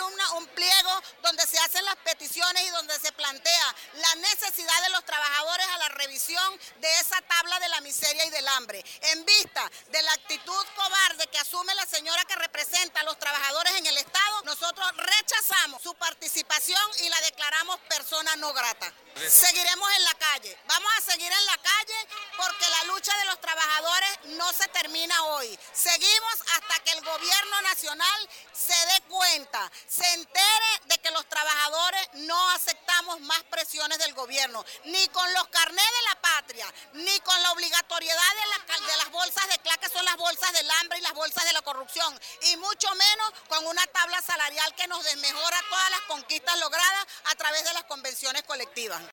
un pliego donde se hacen las peticiones y donde se plantea la necesidad de los trabajadores a la revisión de esa tabla de la miseria y del hambre. En vista de la actitud cobarde que asume la señora que representa a los trabajadores en el Estado, nosotros rechazamos su participación y la declaramos persona no grata. Seguiremos en la calle, vamos a seguir en la calle porque la lucha de los trabajadores no se termina hoy. Seguimos hasta que el gobierno nacional se dé cuenta, se entere de que los trabajadores no aceptamos más presiones del gobierno, ni con los carnés de la patria, ni con la obligatoriedad de las bolsas de CLAC, que son las bolsas del hambre y las bolsas de la corrupción, y mucho menos con una tabla salarial que nos desmejora todas las conquistas logradas a través de las convenciones colectivas.